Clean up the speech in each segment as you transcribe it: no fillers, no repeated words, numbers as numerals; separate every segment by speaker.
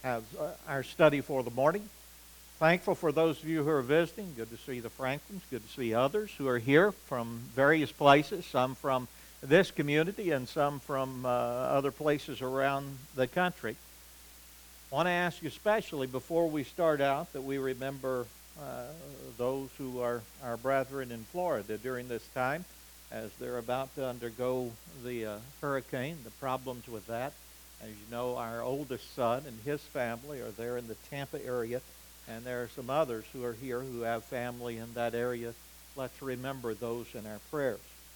Speaker 1: have our study for the morning. Thankful for those of you who are visiting. Good to see the Franklins. Good to see others who are here from various places, some from this community and some from other places around the country. I want to ask you especially before we start out that we remember those who are our brethren in Florida during this time as they're about to undergo the hurricane, the problems with that. As you know, our oldest son and his family are there in the Tampa area, and there are some others who are here who have family in that area. Let's remember those in our prayers.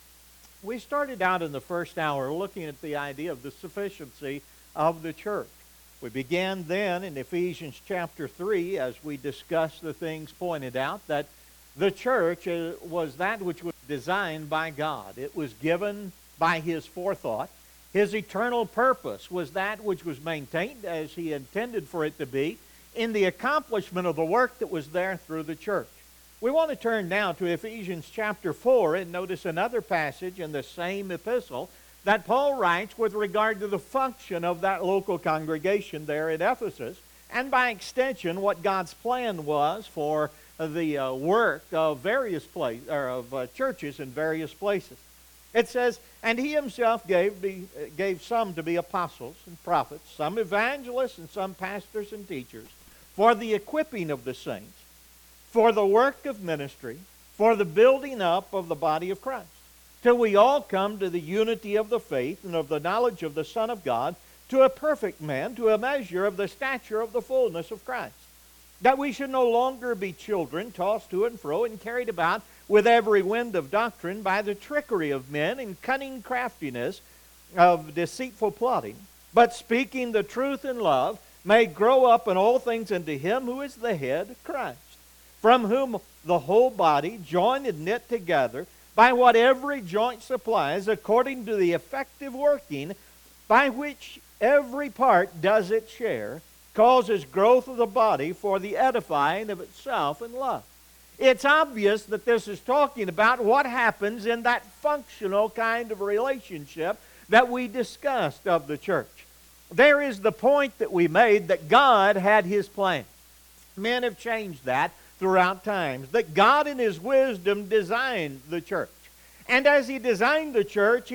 Speaker 1: We started out in the first hour looking at the idea of the sufficiency of the church. We began then in Ephesians chapter 3 as we discussed the things pointed out that the church was that which was designed by God. It was given by His forethought. His eternal purpose was that which was maintained as He intended for it to be in the accomplishment of the work that was there through the church. We want to turn now to Ephesians chapter 4 and notice another passage in the same epistle that Paul writes with regard to the function of that local congregation there at Ephesus, and by extension what God's plan was for the work of various places or of churches in various places. It says, "And He Himself gave some to be apostles and prophets, some evangelists, and some pastors and teachers, for the equipping of the saints, for the work of ministry, for the building up of the body of Christ, till we all come to the unity of the faith and of the knowledge of the Son of God, to a perfect man, to a measure of the stature of the fullness of Christ, that we should no longer be children, tossed to and fro and carried about with every wind of doctrine by the trickery of men and cunning craftiness of deceitful plotting, but speaking the truth in love, may grow up in all things into Him who is the head, Christ, from whom the whole body, joined and knit together by what every joint supplies, according to the effective working by which every part does its share, causes growth of the body for the edifying of itself in love." It's obvious that this is talking about what happens in that functional kind of relationship that we discussed of the church. There is the point that we made that God had His plan. Men have changed that throughout times, that God in His wisdom designed the church. And as He designed the church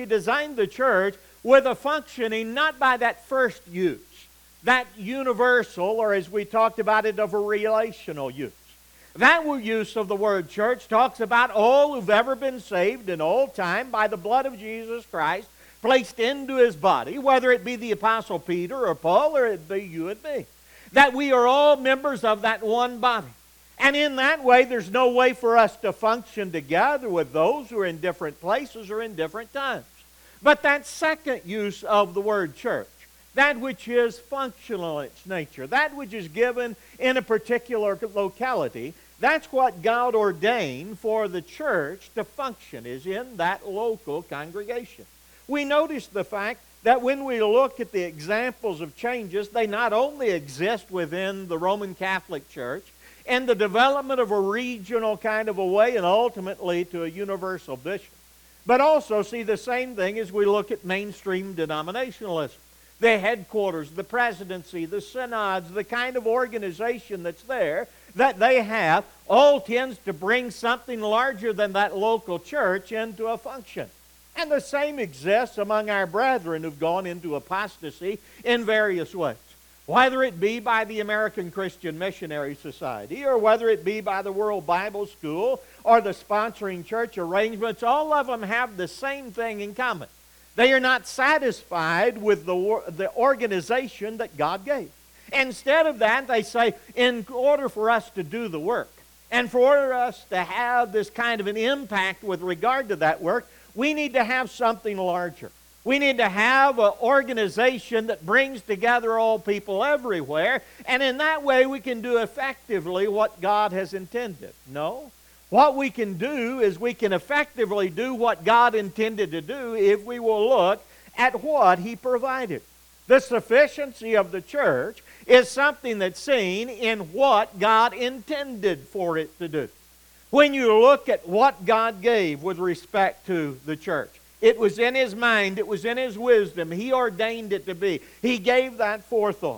Speaker 1: with a functioning not by that first use, that universal, or as we talked about it, of a relational use. That use of the word church talks about all who've ever been saved in all time by the blood of Jesus Christ, placed into His body, whether it be the Apostle Peter or Paul or it be you and me. That we are all members of that one body. And in that way, there's no way for us to function together with those who are in different places or in different times. But that second use of the word church, that which is functional in its nature, that which is given in a particular locality, that's what God ordained for the church to function, is in that local congregation. We notice the fact that when we look at the examples of changes, they not only exist within the Roman Catholic Church and the development of a regional kind of a way and ultimately to a universal bishop, but also see the same thing as we look at mainstream denominationalism. The headquarters, the presidency, the synods, the kind of organization that's there, that they have, all tends to bring something larger than that local church into a function. And the same exists among our brethren who've gone into apostasy in various ways. Whether it be by the American Christian Missionary Society, or whether it be by the World Bible School, or the sponsoring church arrangements, all of them have the same thing in common. They are not satisfied with the organization that God gave. Instead of that, they say, in order for us to do the work, and for us to have this kind of an impact with regard to that work, we need to have something larger. We need to have an organization that brings together all people everywhere, and in that way we can do effectively what God has intended. No. What we can do is we can effectively do what God intended to do if we will look at what He provided. The sufficiency of the church is something that's seen in what God intended for it to do. When you look at what God gave with respect to the church, it was in His mind, it was in His wisdom. He ordained it to be. He gave that forethought.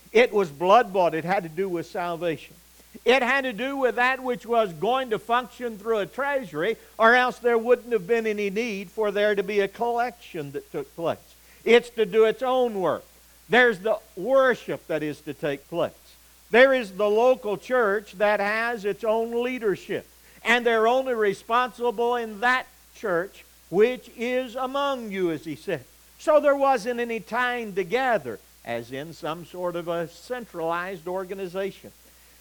Speaker 1: It was blood-bought. It had to do with salvation. It had to do with that which was going to function through a treasury, or else there wouldn't have been any need for there to be a collection that took place. It's to do its own work. There's the worship that is to take place. There is the local church that has its own leadership, and they're only responsible in that church which is among you, as he said. So there wasn't any time to gather, as in some sort of a centralized organization.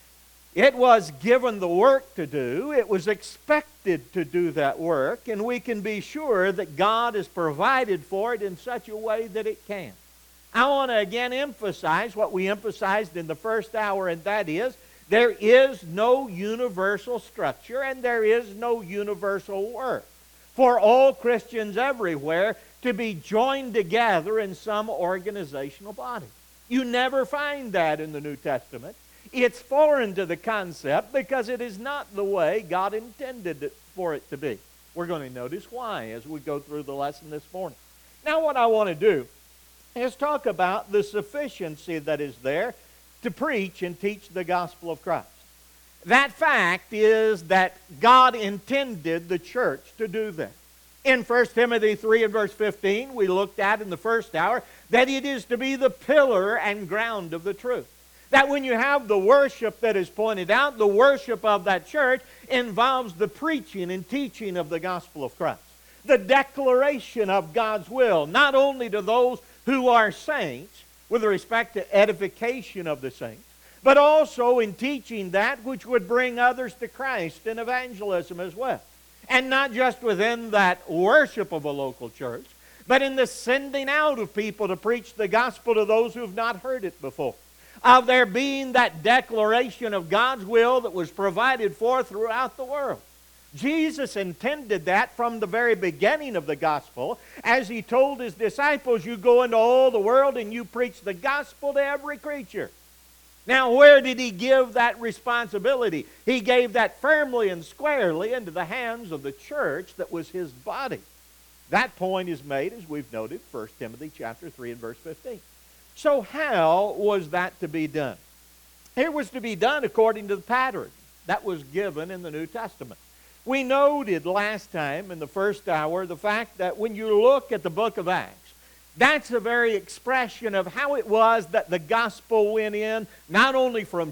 Speaker 1: It was given the work to do. It was expected to do that work, and we can be sure that God has provided for it in such a way that it can. I want to again emphasize what we emphasized in the first hour, and that is, there is no universal structure and there is no universal work for all Christians everywhere to be joined together in some organizational body. You never find that in the New Testament. It's foreign to the concept because it is not the way God intended for it to be. We're going to notice why as we go through the lesson this morning. Now what I want to do is talk about the sufficiency that is there to preach and teach the gospel of Christ. That fact is that God intended the church to do that. In 1 Timothy 3 and verse 15, we looked at in the first hour that it is to be the pillar and ground of the truth. That when you have the worship that is pointed out, the worship of that church involves the preaching and teaching of the gospel of Christ. The declaration of God's will, not only to those who are saints, with respect to edification of the saints, but also in teaching that which would bring others to Christ in evangelism as well. And not just within that worship of a local church, but in the sending out of people to preach the gospel to those who have not heard it before. Of there being that declaration of God's will that was provided for throughout the world. Jesus intended that from the very beginning of the gospel, as he told his disciples, you go into all the world and you preach the gospel to every creature. Now, where did he give that responsibility? He gave that firmly and squarely into the hands of the church that was his body. That point is made, as we've noted, 1 Timothy chapter 3 and verse 15. So how was that to be done? It was to be done according to the pattern that was given in the New Testament. We noted last time in the first hour the fact that when you look at the book of Acts, that's the very expression of how it was that the gospel went in, not only from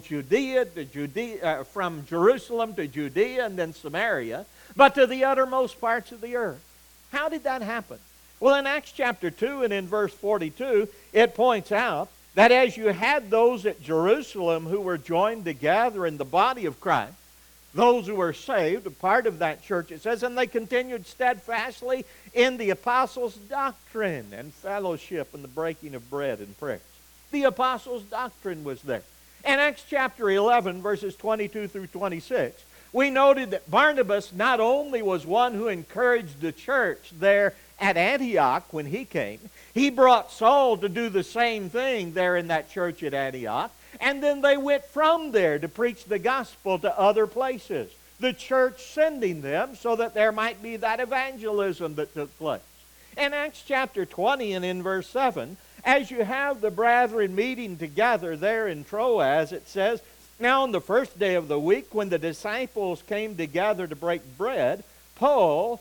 Speaker 1: from Jerusalem to Judea and then Samaria, but to the uttermost parts of the earth. How did that happen? Well, in Acts chapter 2 and in verse 42, it points out that as you had those at Jerusalem who were joined together in the body of Christ, those who were saved, a part of that church, it says, and they continued steadfastly in the apostles' doctrine and fellowship and the breaking of bread and prayers. The apostles' doctrine was there. In Acts chapter 11, verses 22 through 26, we noted that Barnabas not only was one who encouraged the church there at Antioch when he came, he brought Saul to do the same thing there in that church at Antioch. And then they went from there to preach the gospel to other places. The church sending them so that there might be that evangelism that took place. In Acts chapter 20 and in verse 7, as you have the brethren meeting together there in Troas, it says, now on the first day of the week when the disciples came together to break bread, Paul,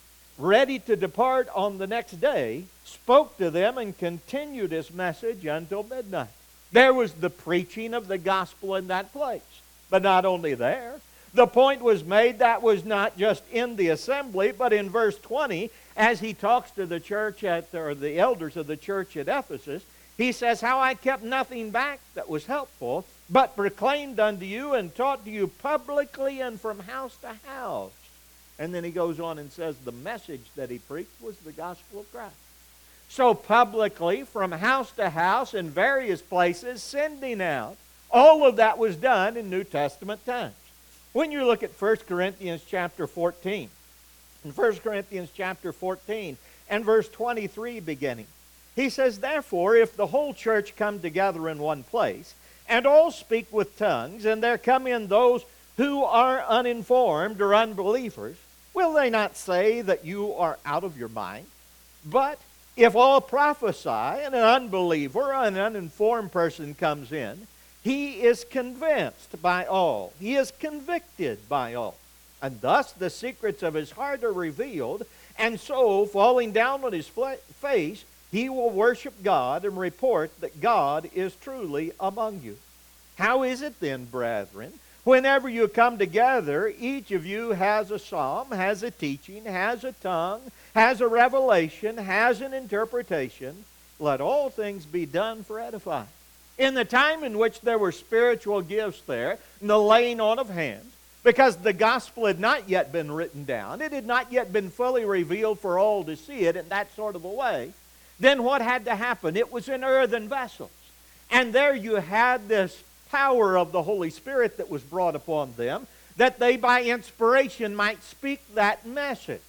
Speaker 1: ready to depart on the next day, spoke to them and continued his message until midnight. There was the preaching of the gospel in that place. But not only there. The point was made that was not just in the assembly, but in verse 20, as he talks to the church or the elders of the church at Ephesus, he says, how I kept nothing back that was helpful, but proclaimed unto you and taught to you publicly and from house to house. And then he goes on and says the message that he preached was the gospel of Christ. So publicly, from house to house, in various places, sending out. All of that was done in New Testament times. When you look at 1 Corinthians chapter 14, in 1 Corinthians chapter 14 and verse 23 beginning, he says, therefore, if the whole church come together in one place, and all speak with tongues, and there come in those who are uninformed or unbelievers, will they not say that you are out of your mind? But If all prophesy and an unbeliever, an uninformed person comes in, he is convinced by all. He is convicted by all. And thus the secrets of his heart are revealed, and so, falling down on his face, he will worship God and report that God is truly among you. How is it then, brethren? Whenever you come together, each of you has a psalm, has a teaching, has a tongue, has a revelation, has an interpretation. Let all things be done for edifying. In the time in which there were spiritual gifts there, and the laying on of hands, because the gospel had not yet been written down, it had not yet been fully revealed for all to see it in that sort of a way, then what had to happen? It was in earthen vessels. And there you had this power of the Holy Spirit that was brought upon them, that they by inspiration might speak that message.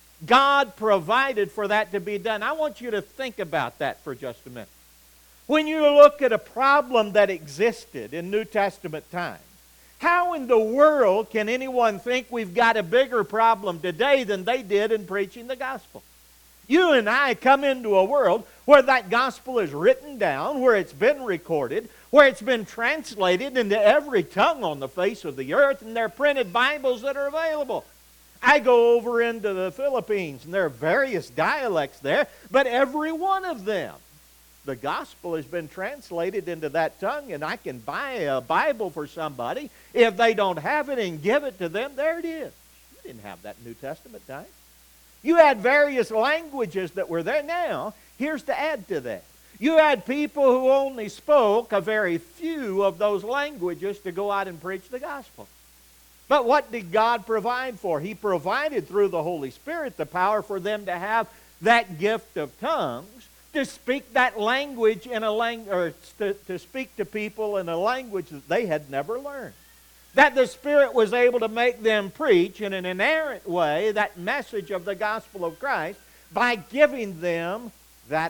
Speaker 1: God provided for that to be done. I want you to think about that for just a minute. When you look at a problem that existed in New Testament times, how in the world can anyone think we've got a bigger problem today than they did in preaching the gospel? You and I come into a world where that gospel is written down, where it's been recorded, where it's been translated into every tongue on the face of the earth, and there are printed Bibles that are available. I go over into the Philippines, and there are various dialects there, but every one of them, the gospel has been translated into that tongue, and I can buy a Bible for somebody. If they don't have it, and give it to them, there it is. You didn't have that in New Testament time. You had various languages that were there. Now, here's to add to that. You had people who only spoke a very few of those languages to go out and preach the gospel. But what did God provide for? He provided through the Holy Spirit the power for them to have that gift of tongues, to speak that language in or to speak to people in a language that they had never learned. That the Spirit was able to make them preach in an inerrant way that message of the gospel of Christ by giving them that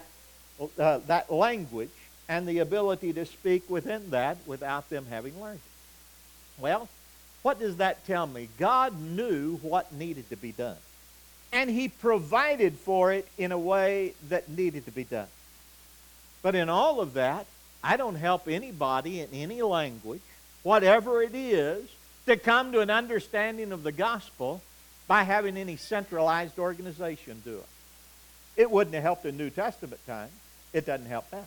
Speaker 1: language and the ability to speak within that without them having learned it. Well, what does that tell me? God knew what needed to be done. And He provided for it in a way that needed to be done. But in all of that, I don't help anybody in any language, whatever it is, to come to an understanding of the gospel by having any centralized organization do it. It wouldn't have helped in New Testament times. It doesn't help now.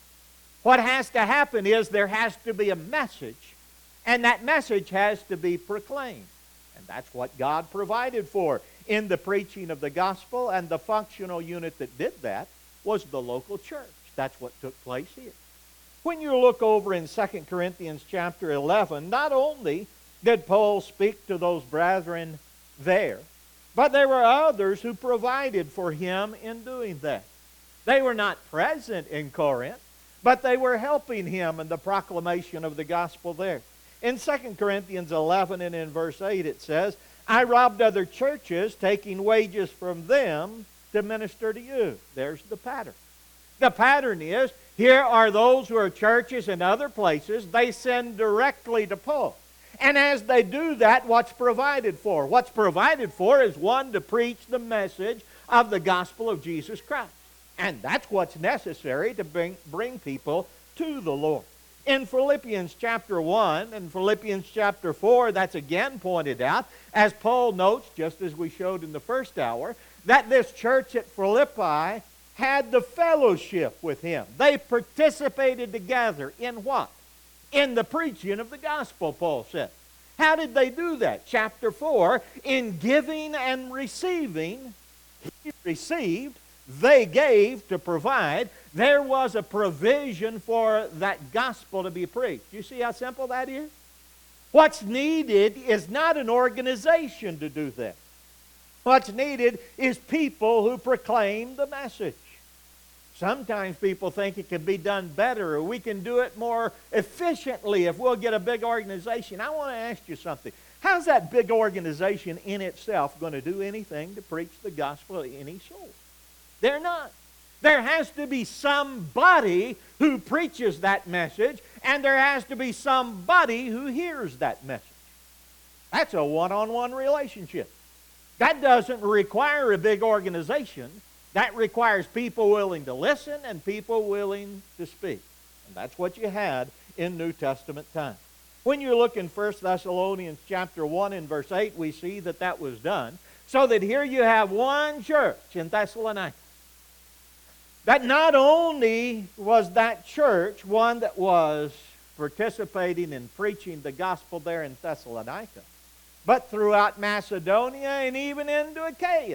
Speaker 1: What has to happen is there has to be a message, and that message has to be proclaimed. And that's what God provided for in the preaching of the gospel, and the functional unit that did that was the local church. That's what took place here. When you look over in 2 Corinthians chapter 11, not only did Paul speak to those brethren there, but there were others who provided for him in doing that. They were not present in Corinth, but they were helping him in the proclamation of the gospel there. In 2 Corinthians 11 and in verse 8 it says, I robbed other churches, taking wages from them to minister to you. There's the pattern. The pattern is, here are those who are churches in other places. They send directly to Paul. And as they do that, what's provided for? What's provided for is one, to preach the message of the gospel of Jesus Christ. And that's what's necessary to bring people to the Lord. In Philippians chapter 1 and Philippians chapter 4, that's again pointed out, as Paul notes, just as we showed in the first hour, that this church at Philippi had the fellowship with him. They participated together in what? In the preaching of the gospel, Paul said. How did they do that? Chapter 4, in giving and receiving, he received, they gave to provide. There was a provision for that gospel to be preached. You see how simple that is? What's needed is not an organization to do that. What's needed is people who proclaim the message. Sometimes people think it can be done better, or we can do it more efficiently if we'll get a big organization. I want to ask you something. How's that big organization in itself going to do anything to preach the gospel to any soul? They're not. There has to be somebody who preaches that message, and there has to be somebody who hears that message. That's a one-on-one relationship. That doesn't require a big organization. That requires people willing to listen and people willing to speak. And that's what you had in New Testament times. When you look in 1 Thessalonians chapter 1 and verse 8, we see that that was done. So that here you have one church in Thessalonica. That not only was that church one that was participating in preaching the gospel there in Thessalonica, but throughout Macedonia and even into Achaia.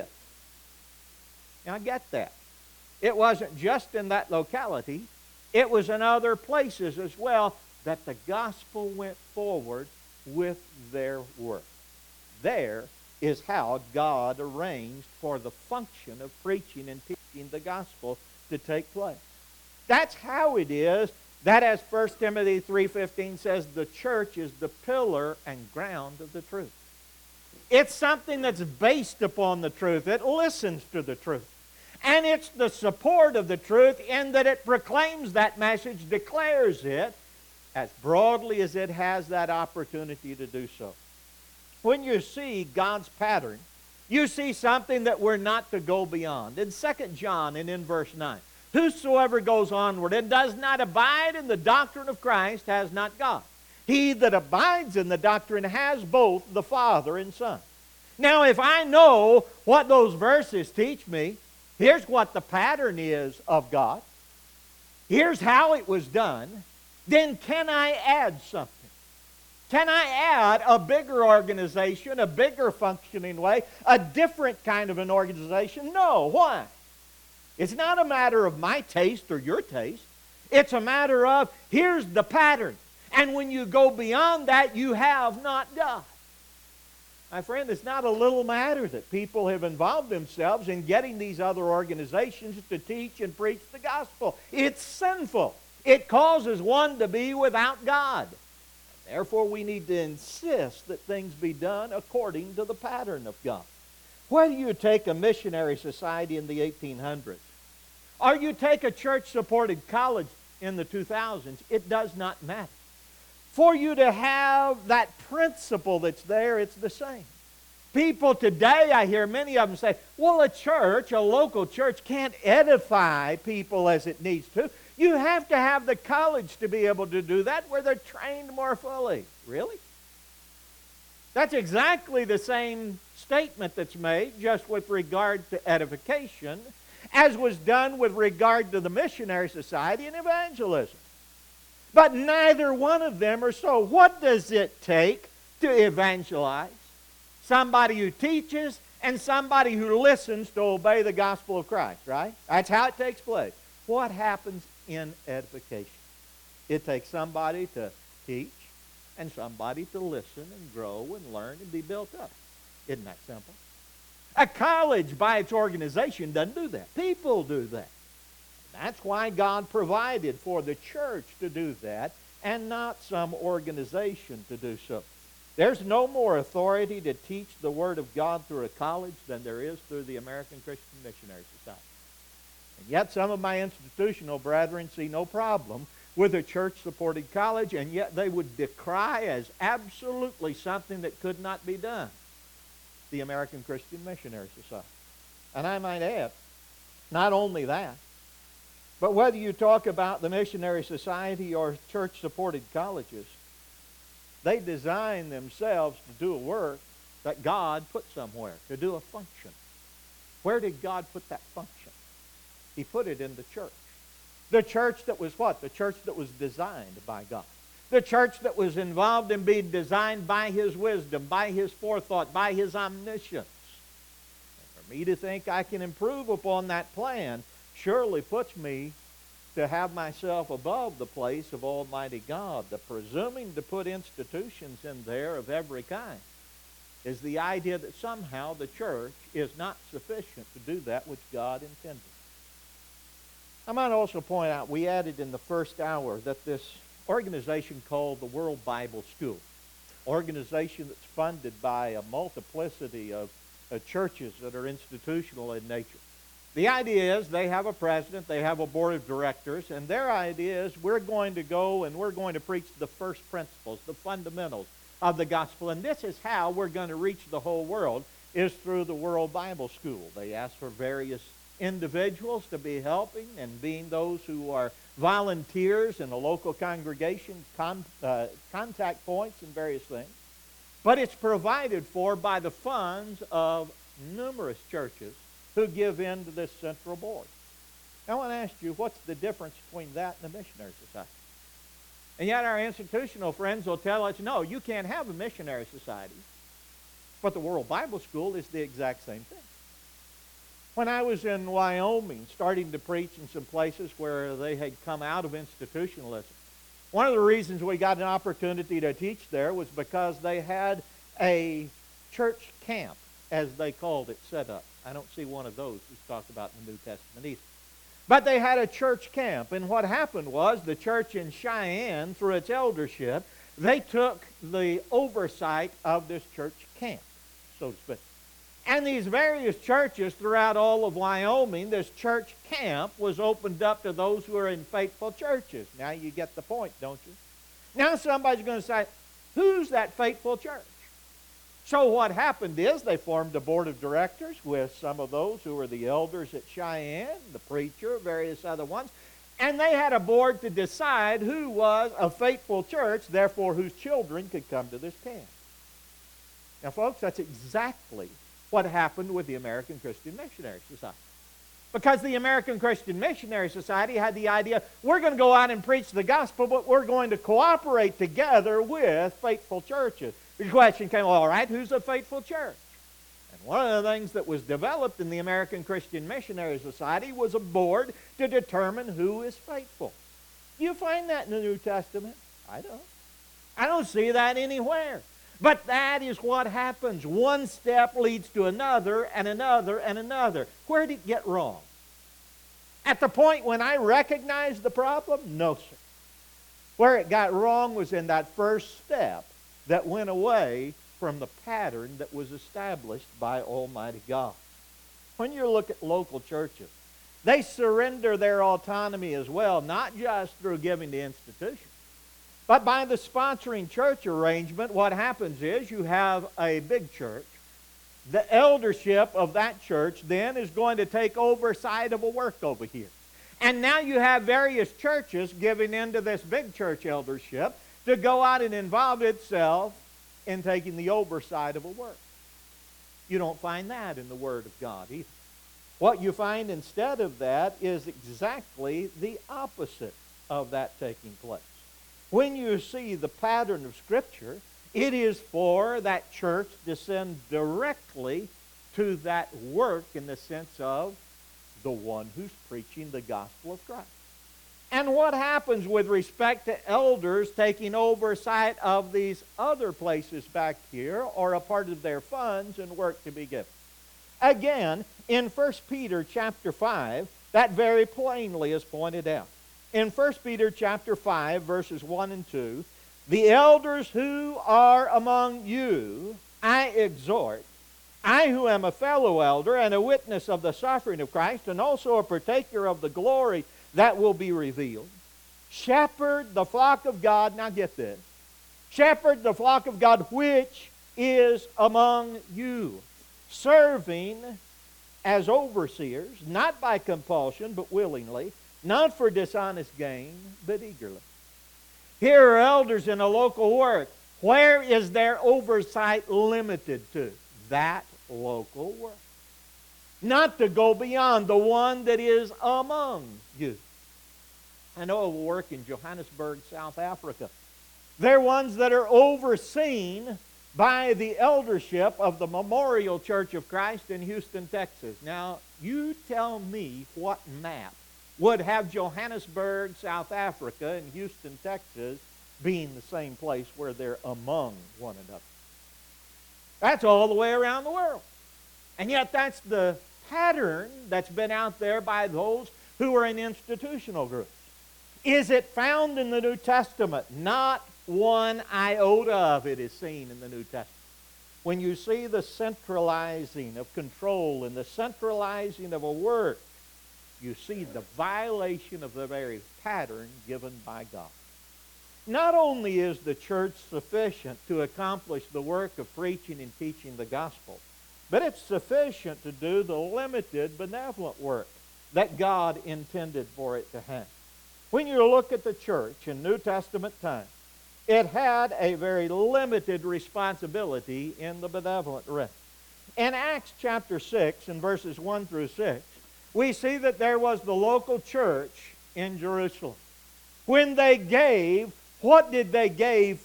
Speaker 1: Now get that. It wasn't just in that locality. It was in other places as well that the gospel went forward with their work. There is how God arranged for the function of preaching and teaching the gospel to take place. That's how it is that, as 1 Timothy 3:15 says, the church is the pillar and ground of the truth. It's something that's based upon the truth. It listens to the truth. And it's the support of the truth in that it proclaims that message, declares it, as broadly as it has that opportunity to do so. When you see God's pattern, you see something that we're not to go beyond. In 2 John and in verse 9, whosoever goes onward and does not abide in the doctrine of Christ has not God. He that abides in the doctrine has both the Father and Son. Now, if I know what those verses teach me, here's what the pattern is of God. Here's how it was done. Then can I add something? Can I add a bigger organization, a bigger functioning way, a different kind of an organization? No. Why? It's not a matter of my taste or your taste. It's a matter of, here's the pattern. And when you go beyond that, you have not God. My friend, it's not a little matter that people have involved themselves in getting these other organizations to teach and preach the gospel. It's sinful. It causes one to be without God. Therefore, we need to insist that things be done according to the pattern of God. Whether you take a missionary society in the 1800s, or you take a church-supported college in the 2000s, it does not matter. For you to have that principle that's there, it's the same. People today, I hear many of them say, well, a church, a local church, can't edify people as it needs to. You have to have the college to be able to do that where they're trained more fully. Really? That's exactly the same statement that's made just with regard to edification as was done with regard to the missionary society and evangelism. But neither one of them are so. What does it take to evangelize? Somebody who teaches and somebody who listens to obey the gospel of Christ, right? That's how it takes place. What happens in edification? It takes somebody to teach and somebody to listen and grow and learn and be built up. Isn't that simple? A college by its organization doesn't do that. People do that. That's why God provided for the church to do that and not some organization to do so. There's no more authority to teach the Word of God through a college than there is through the American Christian Missionary Society. And yet some of my institutional brethren see no problem with a church-supported college, and yet they would decry as absolutely something that could not be done the American Christian Missionary Society. And I might add, not only that, but whether you talk about the Missionary Society or church-supported colleges, they design themselves to do a work that God put somewhere, to do a function. Where did God put that function? He put it in the church. The church that was what? The church that was designed by God. The church that was involved in being designed by His wisdom, by His forethought, by His omniscience. And for me to think I can improve upon that plan surely puts me to have myself above the place of Almighty God. The presuming to put institutions in there of every kind is the idea that somehow the church is not sufficient to do that which God intended. I might also point out, we added in the first hour that this organization called the World Bible School, organization that's funded by a multiplicity of churches that are institutional in nature. The idea is they have a president, they have a board of directors, and their idea is we're going to go and we're going to preach the first principles, the fundamentals of the gospel. And this is how we're going to reach the whole world, is through the World Bible School. They ask for various individuals to be helping and being those who are volunteers in a local congregation, contact points and various things. But it's provided for by the funds of numerous churches who give in to this central board. Now, I want to ask you, what's the difference between that and a missionary society? And yet our institutional friends will tell us, no, you can't have a missionary society. But the World Bible School is the exact same thing. When I was in Wyoming, starting to preach in some places where they had come out of institutionalism, one of the reasons we got an opportunity to teach there was because they had a church camp, as they called it, set up. I don't see one of those that's talked about in the New Testament either. But they had a church camp, and what happened was the church in Cheyenne, through its eldership, they took the oversight of this church camp, so to speak. And these various churches throughout all of Wyoming, this church camp was opened up to those who are in faithful churches. Now you get the point, don't you? Now somebody's going to say, who's that faithful church? So what happened is they formed a board of directors with some of those who were the elders at Cheyenne, the preacher, various other ones. And they had a board to decide who was a faithful church, therefore whose children could come to this camp. Now folks, that's exactly what happened with the American Christian Missionary Society. Because the American Christian Missionary Society had the idea, we're going to go out and preach the gospel, but we're going to cooperate together with faithful churches. The question came, all right, who's a faithful church? And one of the things that was developed in the American Christian Missionary Society was a board to determine who is faithful. You find that in the New Testament? I don't. I don't see that anywhere. But that is what happens. One step leads to another and another and another. Where did it get wrong? At the point when I recognized the problem? No, sir. Where it got wrong was in that first step that went away from the pattern that was established by Almighty God. When you look at local churches, they surrender their autonomy as well, not just through giving to institutions. But by the sponsoring church arrangement, what happens is you have a big church. The eldership of that church then is going to take oversight of a work over here. And now you have various churches giving into this big church eldership to go out and involve itself in taking the oversight of a work. You don't find that in the Word of God either. What you find instead of that is exactly the opposite of that taking place. When you see the pattern of Scripture, it is for that church to send directly to that work in the sense of the one who's preaching the gospel of Christ. And what happens with respect to elders taking oversight of these other places back here, or a part of their funds and work to be given? Again, in 1 Peter chapter 5, that very plainly is pointed out. In 1 Peter chapter 5, verses 1 and 2, the elders who are among you, I exhort, I who am a fellow elder and a witness of the suffering of Christ, and also a partaker of the glory that will be revealed. Shepherd the flock of God, now get this, shepherd the flock of God which is among you, serving as overseers, not by compulsion, but willingly, not for dishonest gain, but eagerly. Here are elders in a local work. Where is their oversight limited to? That local work. Not to go beyond the one that is among you. I know of a work in Johannesburg, South Africa. They're ones that are overseen by the eldership of the Memorial Church of Christ in Houston, Texas. Now, you tell me what map would have Johannesburg, South Africa, and Houston, Texas being the same place where they're among one another. That's all the way around the world. And yet that's the pattern that's been out there by those who are in institutional groups. Is it found in the New Testament? Not one iota of it is seen in the New Testament. When you see the centralizing of control and the centralizing of a work, you see the violation of the very pattern given by God. Not only is the church sufficient to accomplish the work of preaching and teaching the gospel, but it's sufficient to do the limited benevolent work that God intended for it to have. When you look at the church in New Testament times, it had a very limited responsibility in the benevolent realm. In Acts chapter 6, in verses 1 through 6, we see that there was the local church in Jerusalem. When they gave, what did they give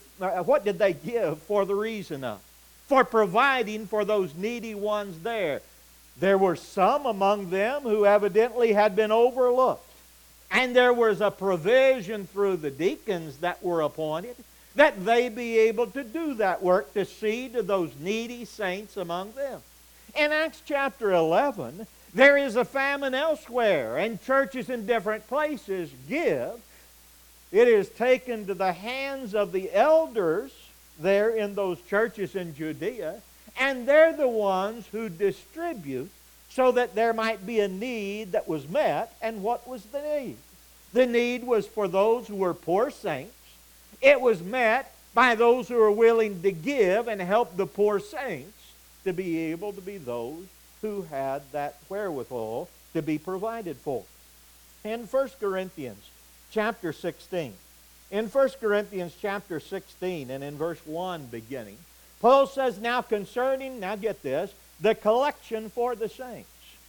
Speaker 1: for the reason of? For providing for those needy ones there. There were some among them who evidently had been overlooked. And there was a provision through the deacons that were appointed that they be able to do that work, to see to those needy saints among them. In Acts chapter 11, there is a famine elsewhere, and churches in different places give. It is taken to the hands of the elders there in those churches in Judea, and they're the ones who distribute so that there might be a need that was met. And what was the need? The need was for those who were poor saints. It was met by those who were willing to give and help the poor saints to be able to be those who had that wherewithal to be provided for. In 1 Corinthians chapter 16, in 1 Corinthians chapter 16 and in verse 1 beginning, Paul says, now get this, the collection for the saints.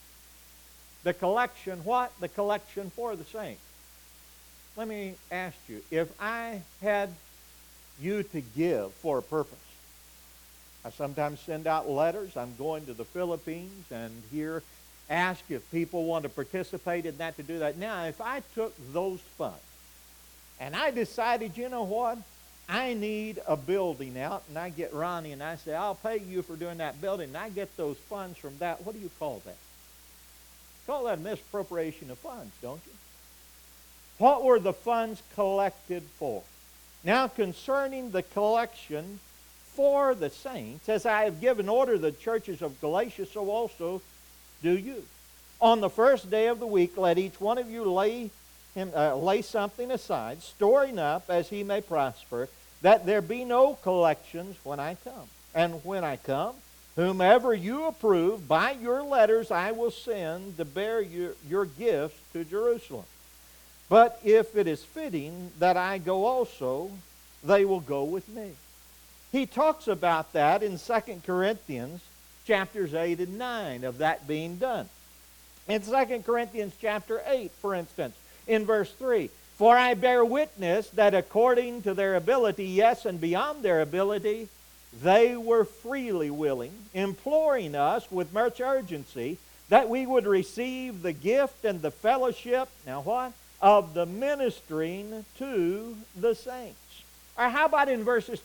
Speaker 1: The collection, what? The collection for the saints. Let me ask you, if I had you to give for a purpose, I sometimes send out letters. I'm going to the Philippines and here ask if people want to participate in that, to do that. Now, if I took those funds and I decided, you know what, I need a building out, and I get Ronnie and I say, I'll pay you for doing that building, and I get those funds from that, what do you call that? You call that a misappropriation of funds, don't you? What were the funds collected for? Now, concerning the collection for the saints, as I have given order to the churches of Galatia, so also do you. On the first day of the week, let each one of you lay something aside, storing up as he may prosper, that there be no collections when I come. And when I come, whomever you approve, by your letters I will send to bear your gifts to Jerusalem. But if it is fitting that I go also, they will go with me. He talks about that in 2 Corinthians chapters 8 and 9, of that being done. In 2 Corinthians chapter 8, for instance, in verse 3, for I bear witness that according to their ability, yes, and beyond their ability, they were freely willing, imploring us with much urgency that we would receive the gift and the fellowship, now what? Of the ministering to the saints. Or how about in verses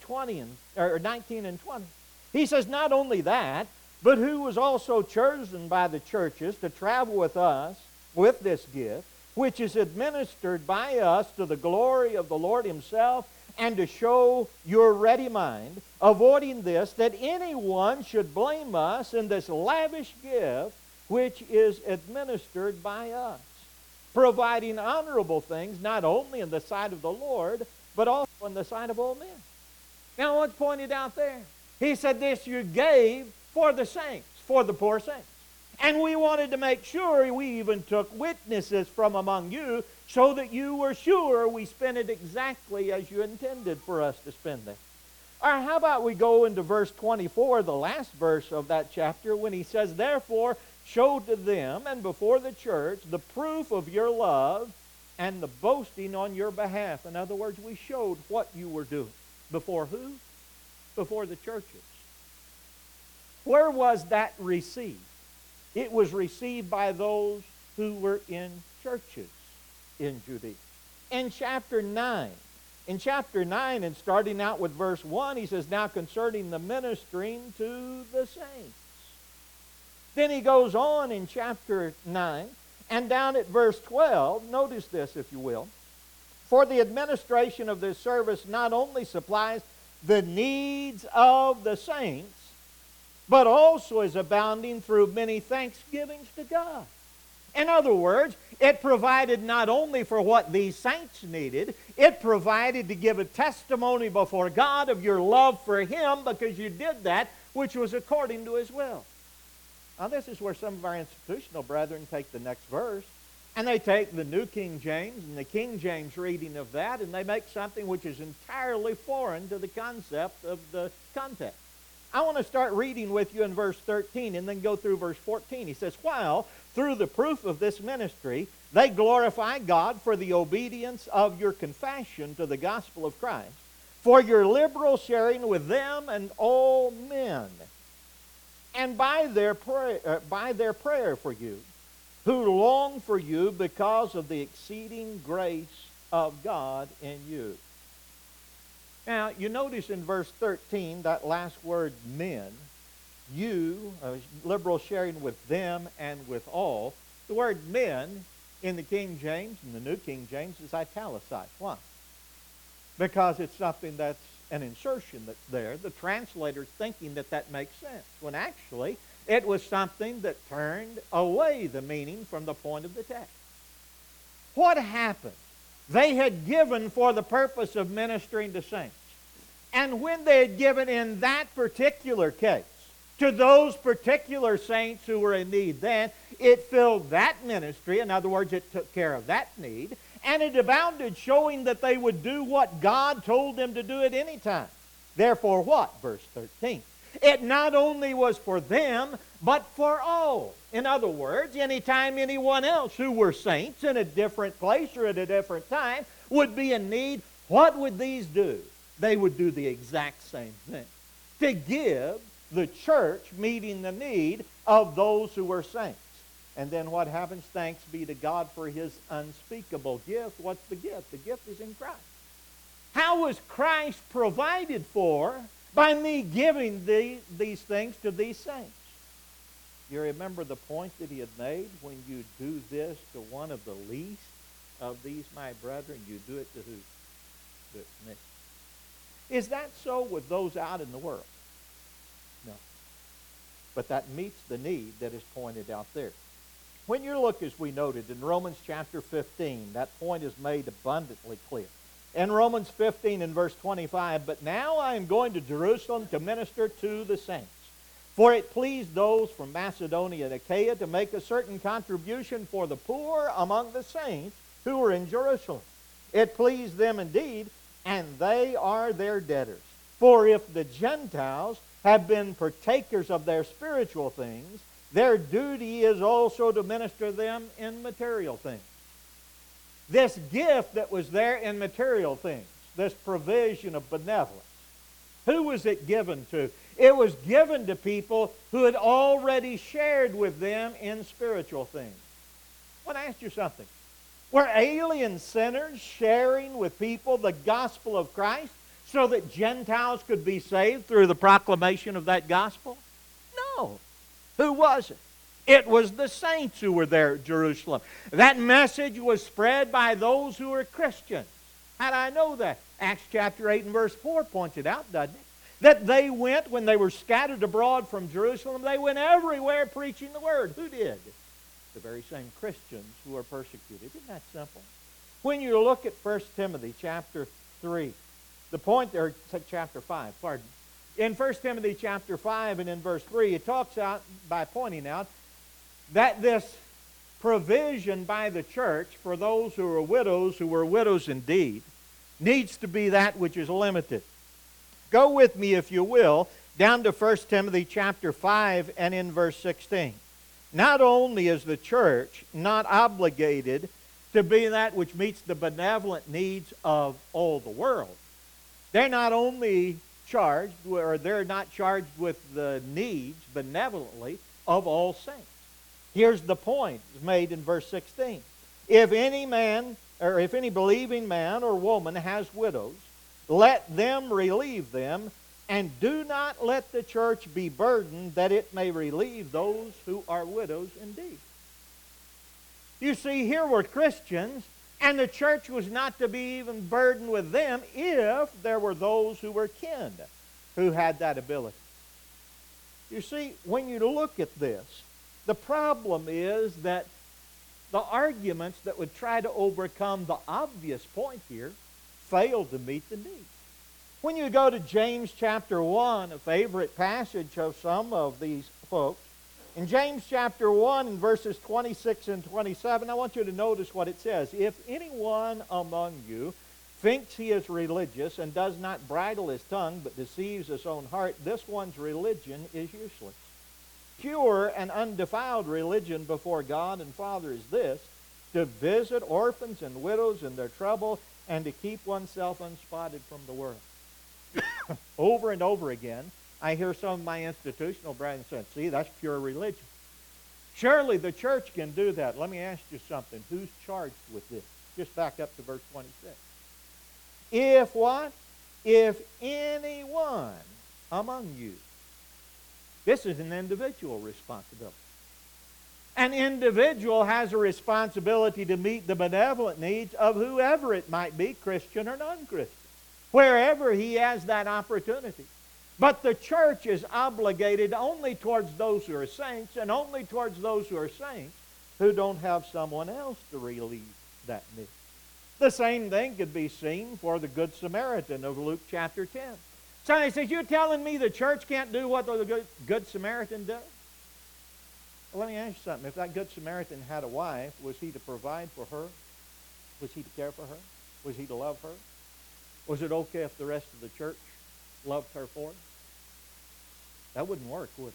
Speaker 1: 19 and 20? He says, not only that, but who was also chosen by the churches to travel with us with this gift, which is administered by us to the glory of the Lord himself, and to show your ready mind, avoiding this, that anyone should blame us in this lavish gift which is administered by us, providing honorable things not only in the sight of the Lord, but also in the sight of all men. Now what's pointed out there? He said this you gave for the saints, for the poor saints. And we wanted to make sure, we even took witnesses from among you so that you were sure we spent it exactly as you intended for us to spend it. Or how about we go into verse 24, the last verse of that chapter, when he says, therefore, show to them and before the church the proof of your love and the boasting on your behalf. In other words, we showed what you were doing. Before who? Before the churches. Where was that received? It was received by those who were in churches in Judea. In chapter 9, and starting out with verse 1, he says, now concerning the ministering to the saints. Then he goes on in chapter 9, and down at verse 12, notice this if you will. For the administration of this service not only supplies the needs of the saints, but also is abounding through many thanksgivings to God. In other words, it provided not only for what these saints needed, it provided to give a testimony before God of your love for him because you did that which was according to his will. Now, this is where some of our institutional brethren take the next verse, and they take the New King James and the King James reading of that, and they make something which is entirely foreign to the concept of the context. I want to start reading with you in verse 13 and then go through verse 14. He says, while through the proof of this ministry they glorify God for the obedience of your confession to the gospel of Christ, for your liberal sharing with them and all men, and by their prayer for you, who long for you because of the exceeding grace of God in you. Now, you notice in verse 13, that last word, men, you, liberal sharing with them and with all. The word men in the King James and the New King James is italicized. Why? Because it's something that's an insertion that's there. The translator's thinking that that makes sense, when actually it was something that turned away the meaning from the point of the text. What happened? They had given for the purpose of ministering to saints. And when they had given in that particular case to those particular saints who were in need, then it filled that ministry. In other words, it took care of that need. And it abounded, showing that they would do what God told them to do at any time. Therefore what? Verse 13. It not only was for them, but for all. In other words, anytime anyone else who were saints in a different place or at a different time would be in need, what would these do? They would do the exact same thing. To give the church meeting the need of those who were saints. And then what happens? Thanks be to God for His unspeakable gift. What's the gift? The gift is in Christ. How was Christ provided for? By me giving these things to these saints. You remember the point that He had made? When you do this to one of the least of these my brethren, you do it to who? To me. Is that so with those out in the world? No. But that meets the need that is pointed out there. When you look, as we noted, in Romans chapter 15, that point is made abundantly clear. In Romans 15 and verse 25, but now I am going to Jerusalem to minister to the saints. For it pleased those from Macedonia and Achaia to make a certain contribution for the poor among the saints who were in Jerusalem. It pleased them indeed, and they are their debtors. For if the Gentiles have been partakers of their spiritual things, their duty is also to minister them in material things. This gift that was there in material things, this provision of benevolence, who was it given to? It was given to people who had already shared with them in spiritual things. I want to ask you something. Were alien sinners sharing with people the gospel of Christ so that Gentiles could be saved through the proclamation of that gospel? No. Who was it? It was the saints who were there at Jerusalem. That message was spread by those who were Christians. How do I know that? Acts chapter 8 and verse 4 points it out, doesn't it? That they went, when they were scattered abroad from Jerusalem, they went everywhere preaching the word. Who did? The very same Christians who are persecuted. Isn't that simple? When you look at 1 Timothy chapter 3, the point there, chapter 5, pardon. In 1 Timothy chapter 5 and in verse 3, it talks out by pointing out that this provision by the church for those who were widows indeed, needs to be that which is limited. Go with me, if you will, down to 1 Timothy chapter 5 and in verse 16. Not only is the church not obligated to be that which meets the benevolent needs of all the world, they're not only charged, or they're not charged with the needs benevolently of all saints. Here's the point made in verse 16. If any man, or if any believing man or woman has widows, let them relieve them, and do not let the church be burdened, that it may relieve those who are widows indeed. You see, here were Christians, and the church was not to be even burdened with them if there were those who were kin who had that ability. You see, when you look at this, the problem is that the arguments that would try to overcome the obvious point here fail to meet the need. When you go to James chapter 1, a favorite passage of some of these folks, In James chapter 1 and verses 26 and 27, I want you to notice what it says. If anyone among you thinks he is religious and does not bridle his tongue but deceives his own heart, this one's religion is useless. Pure and undefiled religion before God and Father is this, to visit orphans and widows in their trouble and to keep oneself unspotted from the world. Over and over again, I hear some of my institutional brethren say, see, that's pure religion. Surely the church can do that. Let me ask you something. Who's charged with this? Just back up to verse 26. If what? If anyone among you. This is an individual responsibility. An individual has a responsibility to meet the benevolent needs of whoever it might be, Christian or non-Christian, wherever he has that opportunity. But the church is obligated only towards those who are saints and only towards those who are saints who don't have someone else to relieve that need. The same thing could be seen for the Good Samaritan of Luke chapter 10. Somebody says, you're telling me the church can't do what the Good Samaritan does? Well, let me ask you something. If that Good Samaritan had a wife, was he to provide for her? Was he to care for her? Was he to love her? Was it okay if the rest of the church loved her for her? That wouldn't work, would it?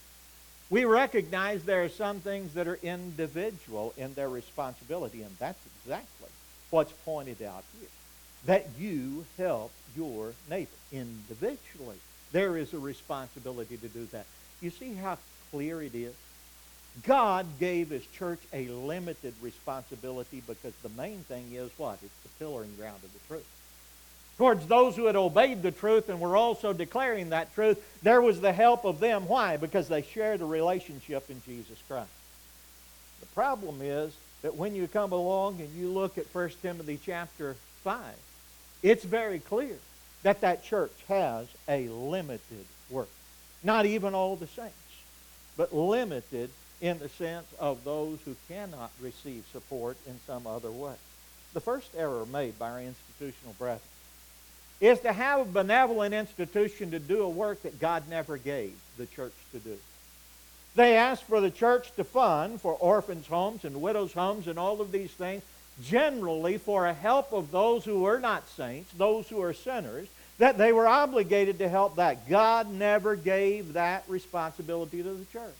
Speaker 1: We recognize there are some things that are individual in their responsibility, and that's exactly what's pointed out here. That you help your neighbor individually. There is a responsibility to do that. You see how clear it is? God gave His church a limited responsibility because the main thing is what? It's the pillar and ground of the truth. Towards those who had obeyed the truth and were also declaring that truth, there was the help of them. Why? Because they shared a relationship in Jesus Christ. The problem is that when you come along and you look at 1 Timothy chapter 5, it's very clear that that church has a limited work. Not even all the saints, but limited in the sense of those who cannot receive support in some other way. The first error made by our institutional brethren is to have a benevolent institution to do a work that God never gave the church to do. They asked for the church to fund for orphans' homes and widows' homes and all of these things, generally for a help of those who were not saints, those who are sinners, that they were obligated to help that. God never gave that responsibility to the church.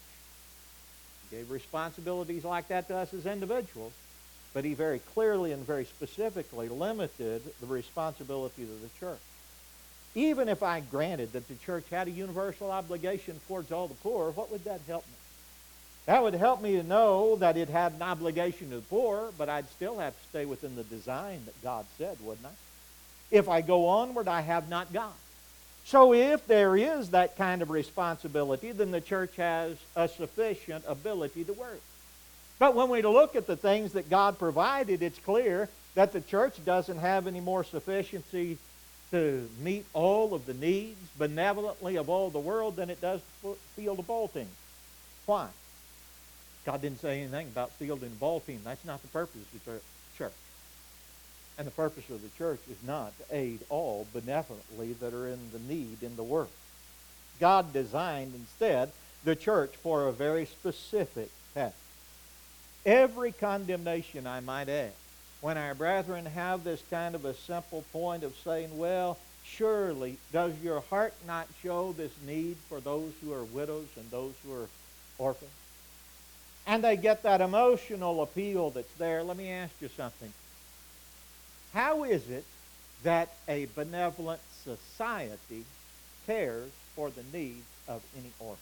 Speaker 1: He gave responsibilities like that to us as individuals, but He very clearly and very specifically limited the responsibility of the church. Even if I granted that the church had a universal obligation towards all the poor, what would that help me? That would help me to know that it had an obligation to the poor, but I'd still have to stay within the design that God said, wouldn't I? If I go onward, I have not God. So if there is that kind of responsibility, then the church has a sufficient ability to work. But when we look at the things that God provided, it's clear that the church doesn't have any more sufficiency to meet all of the needs benevolently of all the world than it does to field a ball team. Why? God didn't say anything about fielding a ball team. That's not the purpose of the church. And the purpose of the church is not to aid all benevolently that are in the need in the world. God designed instead the church for a very specific task. Every condemnation, I might add, when our brethren have this kind of a simple point of saying, well, surely does your heart not show this need for those who are widows and those who are orphans? And they get that emotional appeal that's there. Let me ask you something. How is it that a benevolent society cares for the needs of any orphan?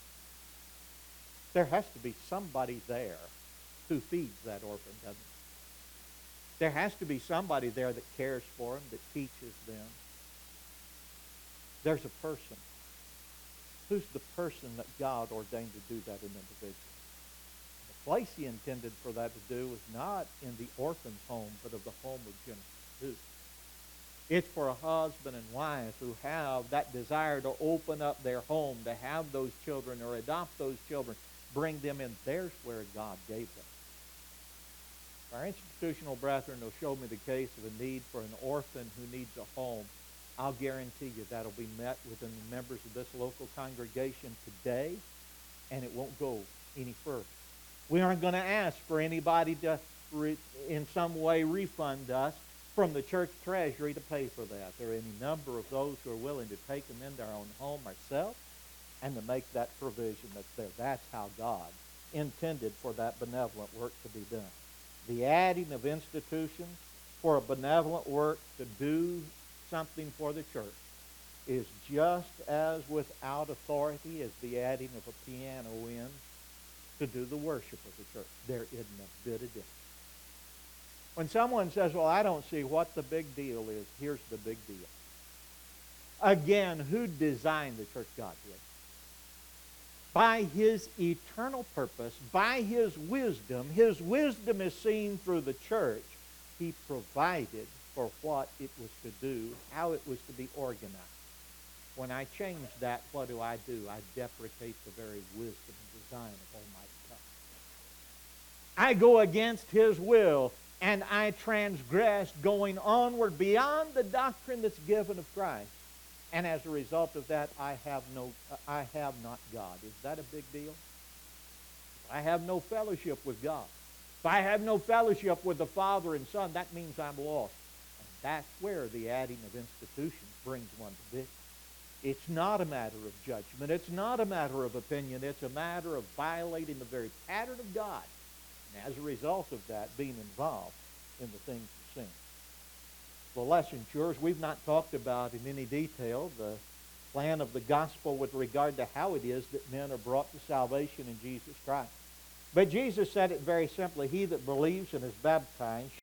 Speaker 1: There has to be somebody there who feeds that orphan, doesn't it? There has to be somebody there that cares for them, that teaches them. There's a person. Who's the person that God ordained to do that in an individual? The place He intended for that to do was not in the orphan's home, but of the home of Genesis 2. It's for a husband and wife who have that desire to open up their home, to have those children or adopt those children, bring them in. There's where God gave them. Our institutional brethren will show me the case of a need for an orphan who needs a home. I'll guarantee you that'll be met within the members of this local congregation today and it won't go any further. We aren't going to ask for anybody to, in some way, refund us from the church treasury to pay for that. There are any number of those who are willing to take them into our own home ourselves and to make that provision that's there. That's how God intended for that benevolent work to be done. The adding of institutions for a benevolent work to do something for the church is just as without authority as the adding of a piano in to do the worship of the church. There isn't a bit of difference. When someone says, well, I don't see what the big deal is, here's the big deal. Again, who designed the church? God did. By His eternal purpose, by His wisdom is seen through the church. He provided for what it was to do, how it was to be organized. When I change that, what do? I deprecate the very wisdom and design of Almighty God. I go against His will, and I transgress, going onward beyond the doctrine that's given of Christ. And as a result of that, I have not God. Is that a big deal? I have no fellowship with God. If I have no fellowship with the Father and Son, that means I'm lost. And that's where the adding of institutions brings one to be. It's not a matter of judgment. It's not a matter of opinion. It's a matter of violating the very pattern of God. And as a result of that, being involved in the things of sin. The lesson, yours, we've not talked about in any detail the plan of the gospel with regard to how it is that men are brought to salvation in Jesus Christ. But Jesus said it very simply, he that believes and is baptized